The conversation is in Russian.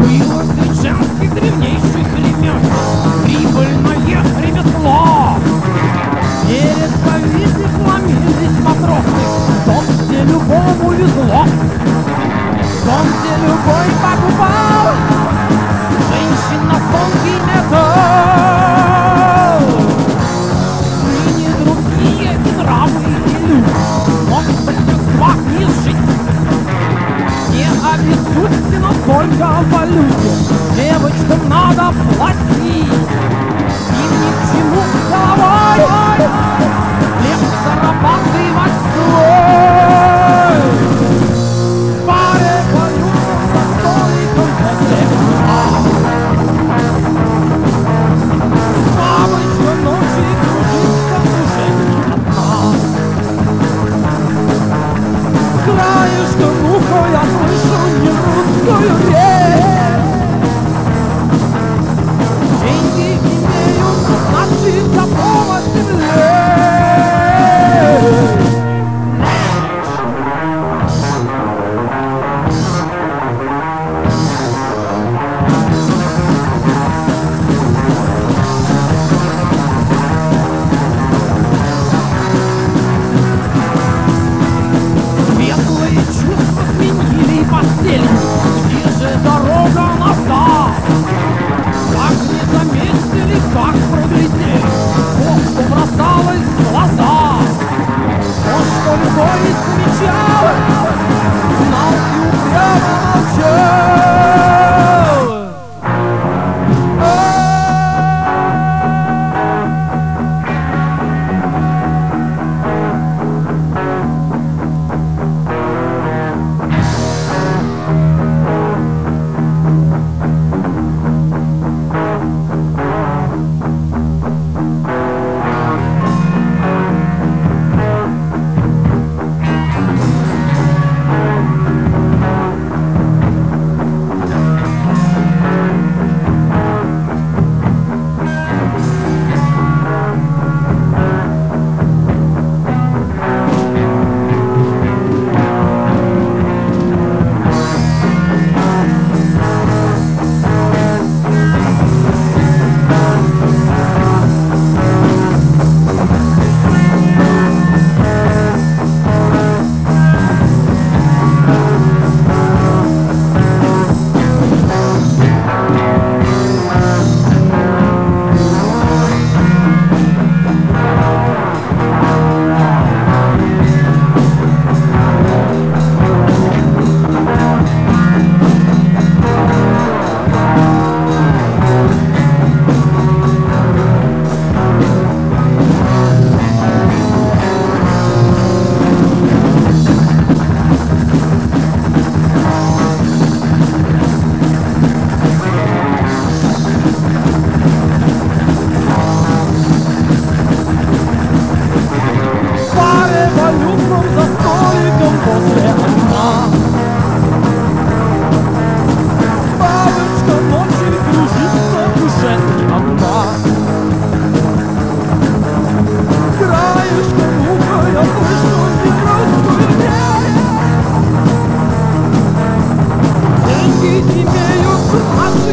Милость женских древнейших времен, прибыльное ремесло. Перед повисли сломились матросы, тот, где любому везло. Том, где любой покупал женщин на тонкий металл. Ныне другие и нравы, и люди, но в мастерствах не жить. Не обессудьте, но только в валюте девочкам надо платить. Им ни к чему головой хлеб зарабатывать свой. Паре валютам за столиком после утра. Бабочка ночи кружится уже не одна. Краешком уха я слышу нерусскую речь. Деньги имеют, значит, за помощь земле. Светлые чувства сменили постель. Где же дорога назад? Как не заметили, как проглядели то, что бросалось в глаза. То, что любой замечал, знал и упрямо молчал. За столиком после окна. Бабочка ночи кружится уже не одна. Краешком уха я слышу нерусскую речь. Деньги имеют значит